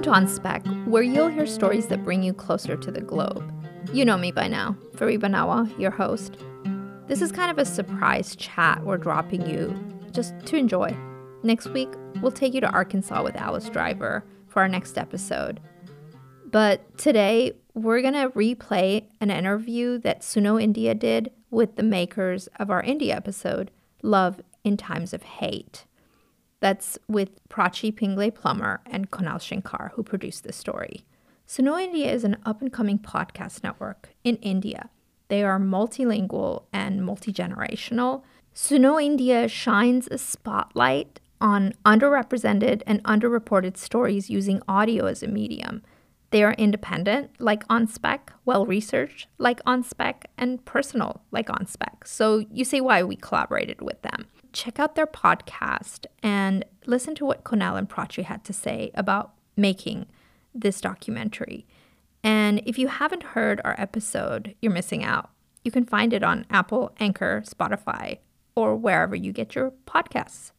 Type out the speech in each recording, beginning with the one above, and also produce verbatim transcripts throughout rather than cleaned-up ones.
to Unspec, where you'll hear stories that bring you closer to the globe. You know me by now, Fariba Nawa, your host. This is kind of a surprise chat we're dropping you just to enjoy. Next week, we'll take you to Arkansas with Alice Driver for our next episode. But today, we're going to replay an interview that Suno India did with the makers of our India episode, Love in Times of Hate. That's with Prachi Pingle Plummer and Kunal Shankar, who produced this story. Suno India is an up-and-coming podcast network in India. They are multilingual and multi-generational. Suno India shines a spotlight on underrepresented and underreported stories using audio as a medium. They are independent, like OnSpec, well-researched, like OnSpec, and personal, like OnSpec. So you see why we collaborated with them. Check out their podcast and listen to what Kunal and Prachi had to say about making this documentary. And if you haven't heard our episode, you're missing out. You can find it on Apple, Anchor, Spotify, or wherever you get your podcasts.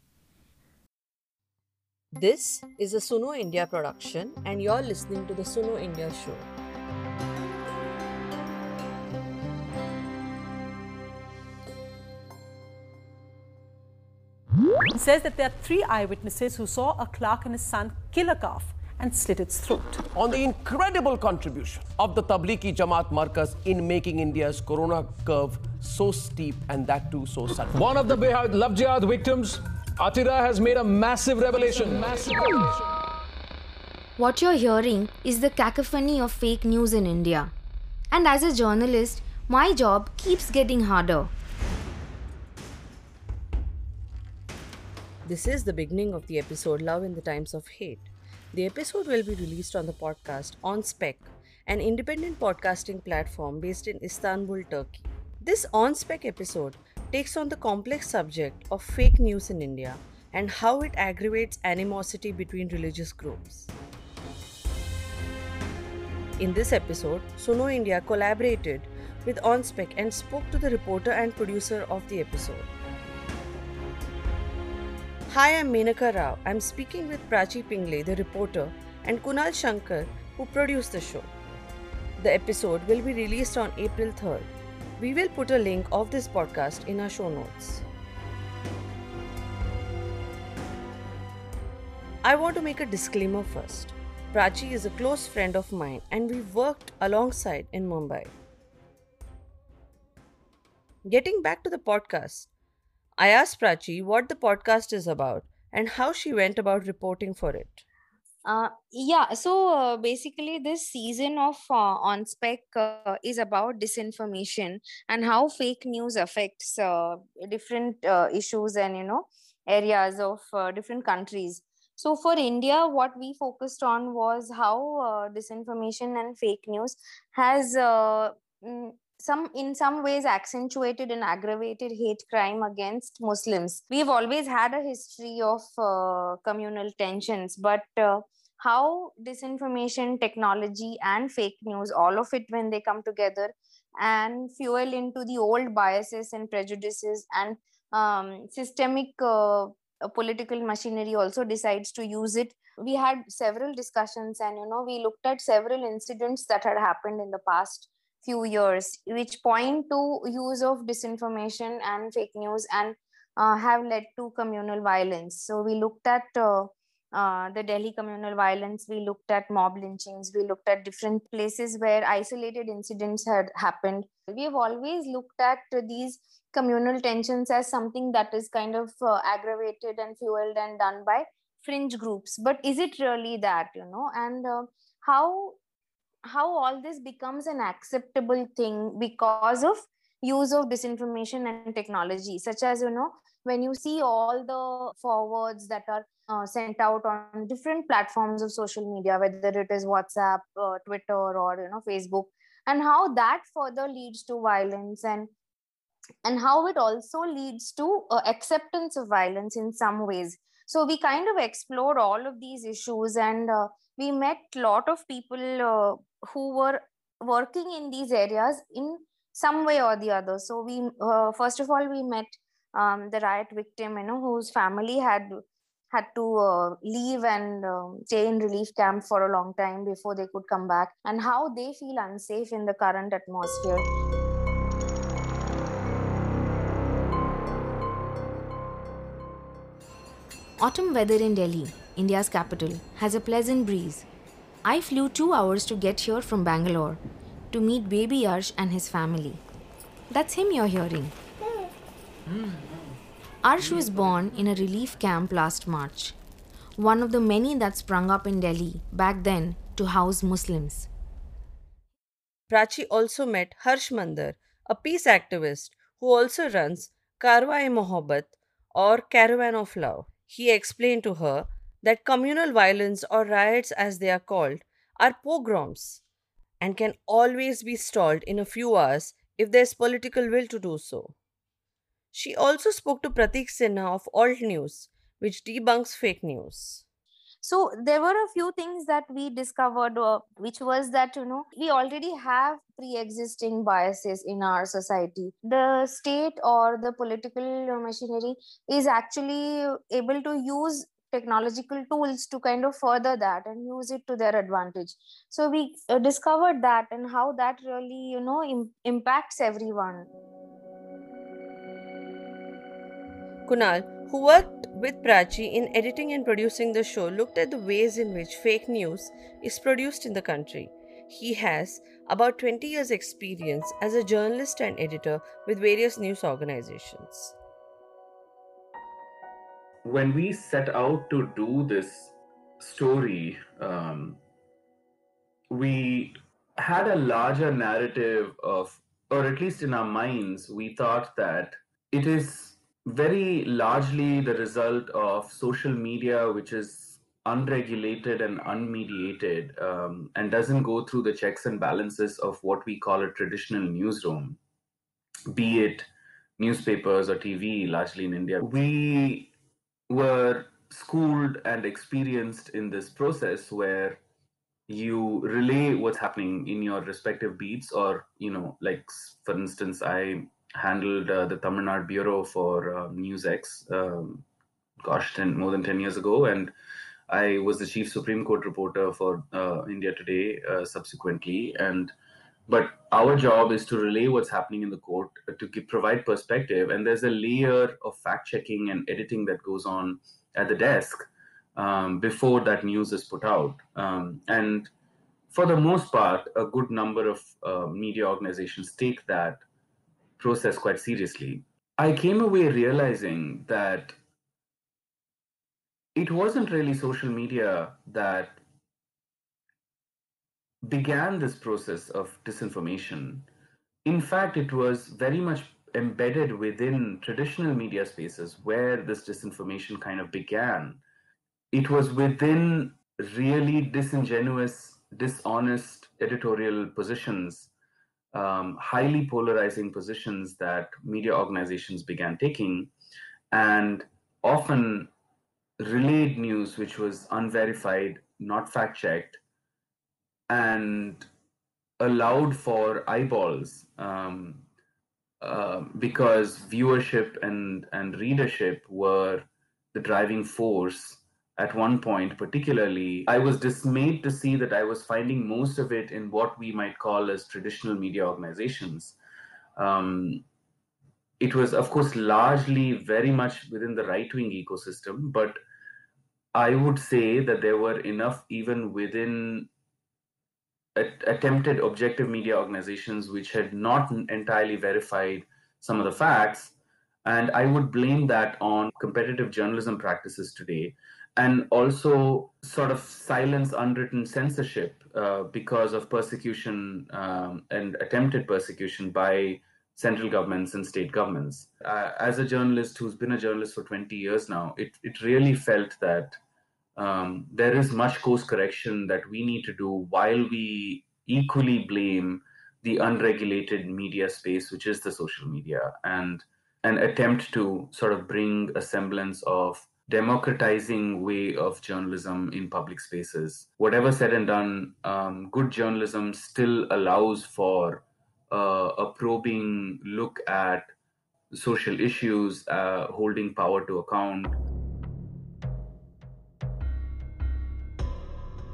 This is a Suno India production, and you're listening to the Suno India show. It says that there are three eyewitnesses who saw a Clark and his son kill a calf and slit its throat. On the incredible contribution of the Tablighi Jamaat Markaz in making India's corona curve so steep, and that too so sudden. One of the Behad Love Jihad victims, Atira, has made a massive revelation. Massive revelation. What you're hearing is the cacophony of fake news in India. And as a journalist, my job keeps getting harder. This is the beginning of the episode Love in the Times of Hate. The episode will be released on the podcast OnSpec, an independent podcasting platform based in Istanbul, Turkey. This OnSpec episode takes on the complex subject of fake news in India and how it aggravates animosity between religious groups. In this episode, Suno India collaborated with OnSpec and spoke to the reporter and producer of the episode. Hi, I'm Menaka Rao. I'm speaking with Prachi Pingle, the reporter, and Kunal Shankar, who produced the show. The episode will be released on April third. We will put a link of this podcast in our show notes. I want to make a disclaimer first. Prachi is a close friend of mine and we worked alongside in Mumbai. Getting back to the podcast, I asked Prachi what the podcast is about and how she went about reporting for it. Uh, yeah, so uh, basically this season of uh, OnSpec uh, is about disinformation and how fake news affects uh, different uh, issues and, you know, areas of uh, different countries. So for India, what we focused on was how uh, disinformation and fake news has uh, mm, some in some ways accentuated and aggravated hate crime against Muslims. We've always had a history of uh, communal tensions, but uh, how disinformation, technology, and fake news, all of it when they come together and fuel into the old biases and prejudices and um, systemic uh, political machinery also decides to use it. We had several discussions and, you know, we looked at several incidents that had happened in the past few years, which point to use of disinformation and fake news and uh, have led to communal violence. So we looked at uh, uh, the Delhi communal violence, we looked at mob lynchings, we looked at different places where isolated incidents had happened. We have always looked at these communal tensions as something that is kind of uh, aggravated and fueled and done by fringe groups. But is it really that, you know, and uh, how how all this becomes an acceptable thing because of use of disinformation and technology, such as, you know, when you see all the forwards that are uh, sent out on different platforms of social media, whether it is WhatsApp, uh, Twitter, or, you know, Facebook, and how that further leads to violence and and how it also leads to uh, acceptance of violence in some ways. So we kind of explored all of these issues, and uh, we met a lot of people uh, who were working in these areas in some way or the other. So we, uh, first of all, we met um, the riot victim, you know, whose family had had to uh, leave and um, stay in relief camp for a long time before they could come back, and how they feel unsafe in the current atmosphere. Autumn weather in Delhi, India's capital, has a pleasant breeze. I flew two hours to get here from Bangalore to meet baby Arsh and his family. That's him you're hearing. Arsh was born in a relief camp last March, one of the many that sprung up in Delhi back then to house Muslims. Prachi also met Harsh Mandar, a peace activist who also runs Karwa-e-Mohabbat or Caravan of Love. He explained to her that communal violence, or riots as they are called, are pogroms and can always be stalled in a few hours if there's political will to do so. She also spoke to Pratik Sinha of Alt News, which debunks fake news. So there were a few things that we discovered, uh, which was that, you know, we already have pre-existing biases in our society. The state or the political machinery is actually able to use technological tools to kind of further that and use it to their advantage. So we uh, discovered that, and how that really, you know, Im- impacts everyone. Kunal, who worked with Prachi in editing and producing the show, looked at the ways in which fake news is produced in the country. He has about twenty years' experience as a journalist and editor with various news organizations. When we set out to do this story, um, we had a larger narrative of, or at least in our minds, we thought that it is very largely the result of social media, which is unregulated and unmediated, um, and doesn't go through the checks and balances of what we call a traditional newsroom, be it newspapers or T V, largely in India. We were schooled and experienced in this process where you relay what's happening in your respective beats, or, you know, like, for instance, I handled uh, the Tamil Nadu bureau for uh, NewsX, um, gosh, ten, more than ten years ago, and I was the chief Supreme Court reporter for uh, India Today uh, subsequently. And but our job is to relay what's happening in the court, uh, to give, provide perspective, and there's a layer of fact checking and editing that goes on at the desk um, before that news is put out. Um, and for the most part, a good number of uh, media organizations take that process quite seriously. I came away realizing that it wasn't really social media that began this process of disinformation. In fact, it was very much embedded within traditional media spaces where this disinformation kind of began. It was within really disingenuous, dishonest editorial positions, um, highly polarizing positions that media organizations began taking, and often relayed news which was unverified, not fact checked, and allowed for eyeballs, um, uh, because viewership and, and readership were the driving force. At one point, particularly, I was dismayed to see that I was finding most of it in what we might call as traditional media organizations. Um, it was, of course, largely very much within the right-wing ecosystem, but I would say that there were enough even within attempted objective media organizations which had not entirely verified some of the facts. And I would blame that on competitive journalism practices today, and also sort of silence, unwritten censorship uh, because of persecution um, and attempted persecution by central governments and state governments. Uh, as a journalist who's been a journalist for twenty years now, it, it really felt that um, there is much course correction that we need to do, while we equally blame the unregulated media space, which is the social media, and an attempt to sort of bring a semblance of democratizing way of journalism in public spaces. Whatever said and done, um, good journalism still allows for uh, a probing look at social issues, uh, holding power to account.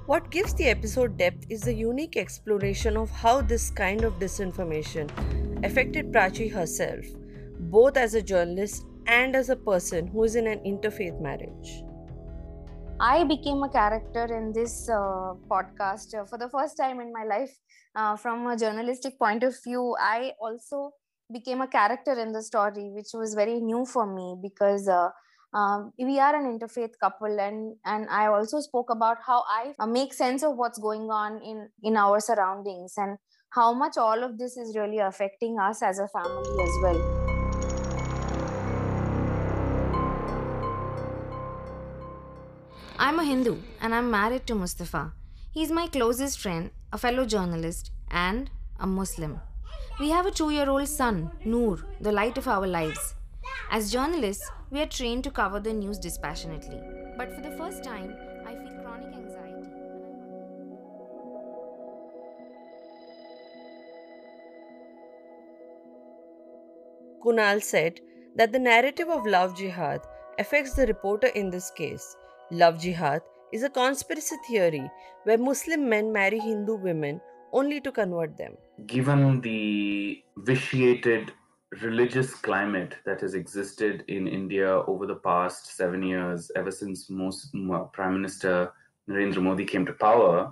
What gives the episode depth is the unique exploration of how this kind of disinformation affected Prachi herself, both as a journalist and as a person who is in an interfaith marriage. I became a character in this uh, podcast uh, for the first time in my life. Uh, from a journalistic point of view, I also became a character in the story, which was very new for me because uh, um, we are an interfaith couple, and and I also spoke about how I uh, make sense of what's going on in in our surroundings and how much all of this is really affecting us as a family as well. I'm a Hindu and I'm married to Mustafa. He's my closest friend, a fellow journalist, and a Muslim. We have a two year old son, Noor, the light of our lives. As journalists, we are trained to cover the news dispassionately. But for the first time, I feel chronic anxiety. Kunal said that the narrative of love jihad affects the reporter in this case. Love jihad is a conspiracy theory where Muslim men marry Hindu women only to convert them. Given the vitiated religious climate that has existed in India over the past seven years, ever since most, Prime Minister Narendra Modi came to power,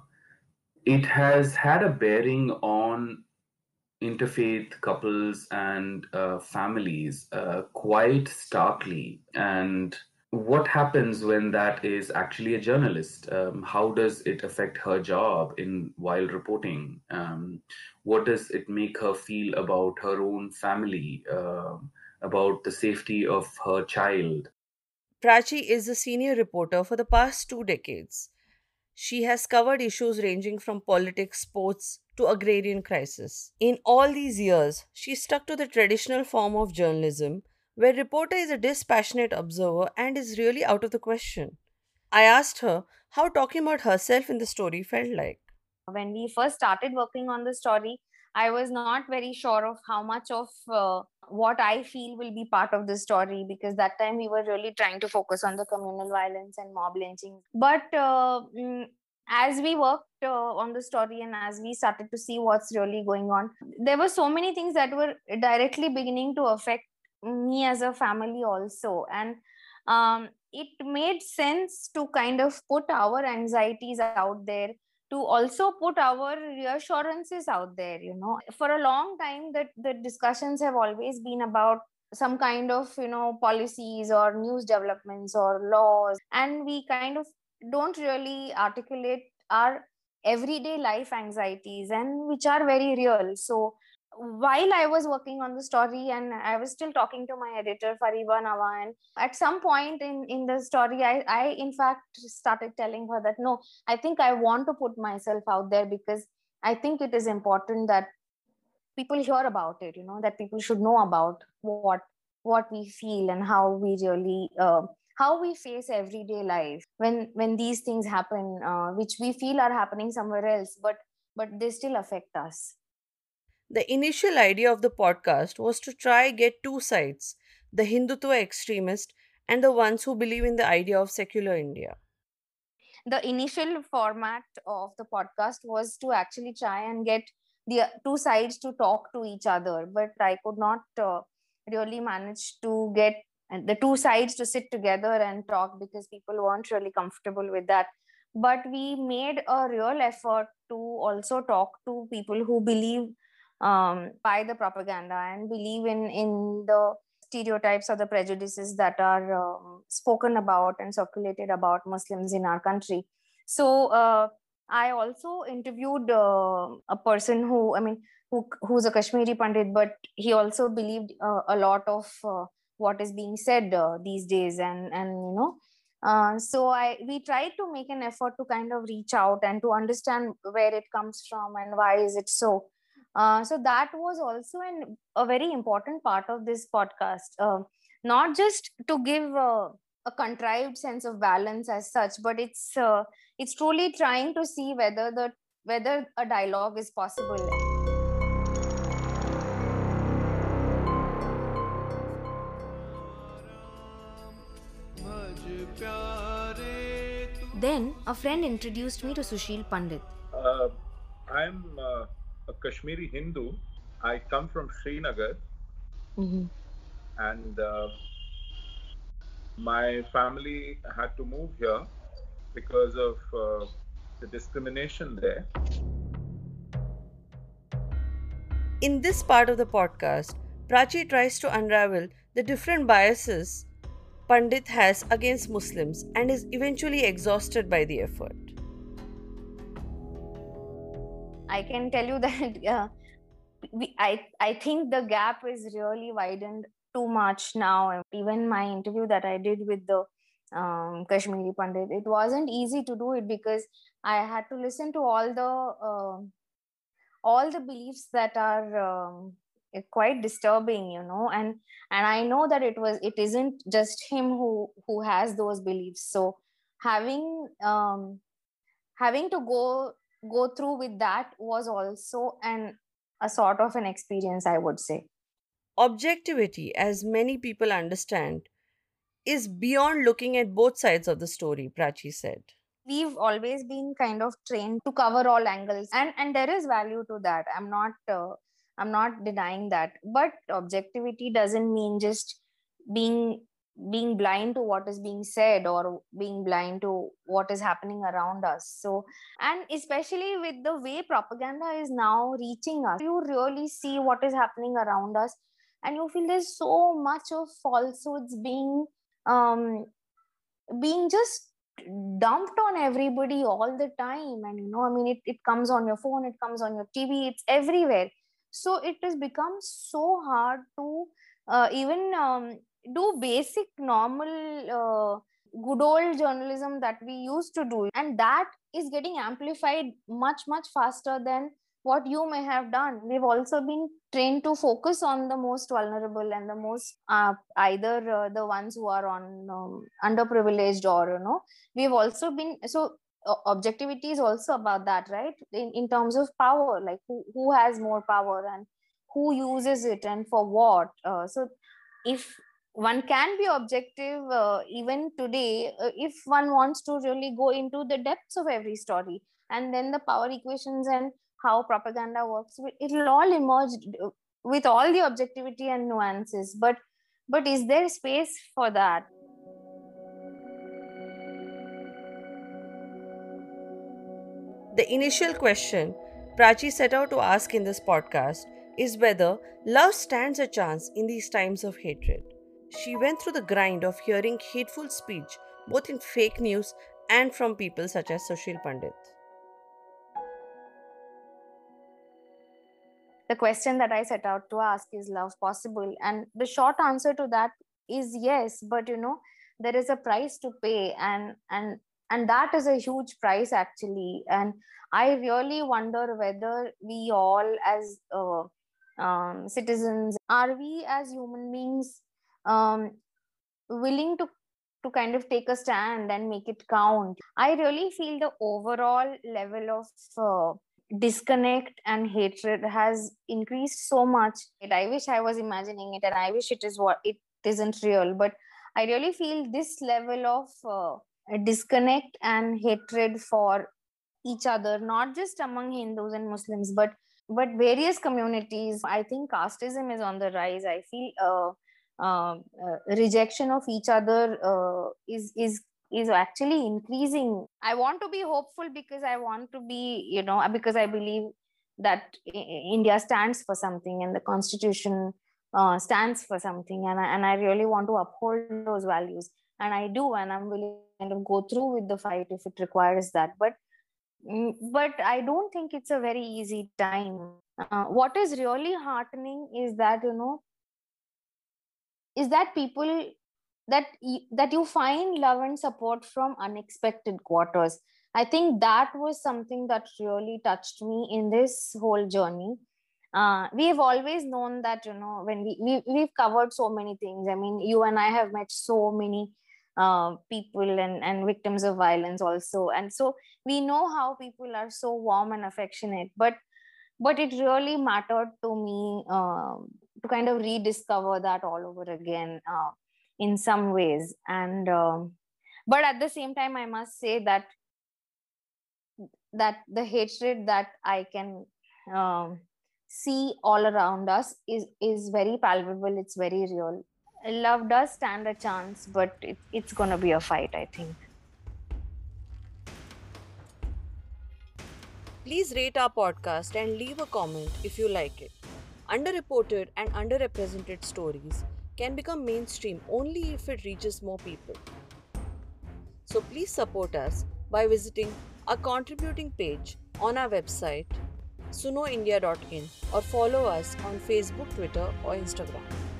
it has had a bearing on interfaith couples and uh, families uh, quite starkly. And what happens when that is actually a journalist? Um, how does it affect her job in while reporting? Um, what does it make her feel about her own family, uh, about the safety of her child? Prachi is a senior reporter for the past two decades. She has covered issues ranging from politics, sports, to agrarian crisis. In all these years, she stuck to the traditional form of journalism where reporter is a dispassionate observer and is really out of the question. I asked her how talking about herself in the story felt like. When we first started working on the story, I was not very sure of how much of uh, what I feel will be part of the story, because that time we were really trying to focus on the communal violence and mob lynching. But uh, mm, as we worked uh, on the story and as we started to see what's really going on, there were so many things that were directly beginning to affect me as a family also. And um, it made sense to kind of put our anxieties out there, to also put our reassurances out there. You know, for a long time that the discussions have always been about some kind of, you know, policies or news developments or laws, and we kind of don't really articulate our everyday life anxieties, and which are very real. So while I was working on the story and I was still talking to my editor Fariba Nawa, and at some point in in the story, I I in fact started telling her that no, I think I want to put myself out there, because I think it is important that people hear about it. You know, that people should know about what what we feel and how we really uh, how we face everyday life when when these things happen, uh, which we feel are happening somewhere else, but but they still affect us. The initial idea of the podcast was to try get two sides, the Hindutva extremist and the ones who believe in the idea of secular India. The initial format of the podcast was to actually try and get the two sides to talk to each other, but I could not uh, really manage to get the two sides to sit together and talk, because people weren't really comfortable with that. But we made a real effort to also talk to people who believe um, by the propaganda and believe in, in the stereotypes or the prejudices that are um, spoken about and circulated about Muslims in our country. So uh, I also interviewed uh, a person who, I mean, who who's a Kashmiri Pandit, but he also believed uh, a lot of uh, what is being said uh, these days, and and you know. Uh, so I we tried to make an effort to kind of reach out and to understand where it comes from and why is it so. Uh, so that was also an, a very important part of this podcast, uh, not just to give uh, a contrived sense of balance as such, but it's uh, it's truly trying to see whether the whether a dialogue is possible. Then a friend introduced me to Sushil Pandit. Uh, I'm uh, a Kashmiri Hindu. I come from Srinagar, Mhm. and uh, my family had to move here because of uh, the discrimination there. In this part of the podcast, Prachi tries to unravel the different biases Pandit has against Muslims and is eventually exhausted by the effort. I can tell you that uh, we, I I think the gap is really widened too much now. Even my interview that I did with the um, Kashmiri Pandit, it wasn't easy to do it because I had to listen to all the uh, all the beliefs that are um, eh, quite disturbing, you know, and and I know that it was it isn't just him who who has those beliefs. So having um, having to go go through with that was also an a sort of an experience, I would say. Objectivity, as many people understand, is beyond looking at both sides of the story, Prachi said. We've always been kind of trained to cover all angles, and and there is value to that. I'm not uh, I'm not denying that, but objectivity doesn't mean just being being blind to what is being said or being blind to what is happening around us. So, and especially with the way propaganda is now reaching us, you really see what is happening around us, and you feel there's so much of falsehoods being um being just dumped on everybody all the time. And you know, I mean, it, it comes on your phone, it comes on your TV, it's everywhere. So it has become so hard to uh, even um, do basic normal uh, good old journalism that we used to do, and that is getting amplified much much faster than what you may have done. We've also been trained to focus on the most vulnerable and the most uh, either uh, the ones who are on um, underprivileged, or you know, we've also been so uh, objectivity is also about that, right? In, in terms of power, like who, who has more power and who uses it and for what. Uh, so if one can be objective uh, even today, uh, if one wants to really go into the depths of every story, and then the power equations and how propaganda works, it'll all emerge uh, with all the objectivity and nuances. But but is there space for that? The initial question Prachi set out to ask in this podcast is whether love stands a chance in these times of hatred. She went through the grind of hearing hateful speech both in fake news and from people such as Sushil Pandit. The question that I set out to ask is, love possible? And the short answer to that is yes, but you know, there is a price to pay, and and and that is a huge price actually. And I really wonder whether we all as uh, um, citizens, are we as human beings um, willing to to kind of take a stand and make it count? I really feel the overall level of uh, disconnect and hatred has increased so much. I wish I was imagining it, and I wish it is what it isn't real. But I really feel this level of uh, disconnect and hatred for each other, not just among Hindus and Muslims, but but various communities. I think casteism is on the rise. I feel uh, uh, uh, rejection of each other uh, is is is actually increasing. I want to be hopeful because I want to be, you know, because I believe that India stands for something, and the constitution uh, stands for something, and I, and I really want to uphold those values, and I do, and I'm willing to kind of go through with the fight if it requires that. But but I don't think it's a very easy time. Uh, what is really heartening is that, you know, is that people that you, that you find love and support from unexpected quarters. I think that was something that really touched me in this whole journey. Uh, we have always known that, you know, when we, we we've covered so many things. I mean, you and I have met so many uh, people and and victims of violence also, and so we know how people are so warm and affectionate. But but it really mattered to me um, to kind of rediscover that all over again uh, in some ways. And um, But at the same time, I must say that that the hatred that I can um, see all around us is is very palpable. It's very real. Love does stand a chance, but it, it's gonna be a fight, I think. Please rate our podcast and leave a comment if you like it. Underreported and underrepresented stories can become mainstream only if it reaches more people. So please support us by visiting our contributing page on our website suno india dot in or follow us on Facebook, Twitter or Instagram.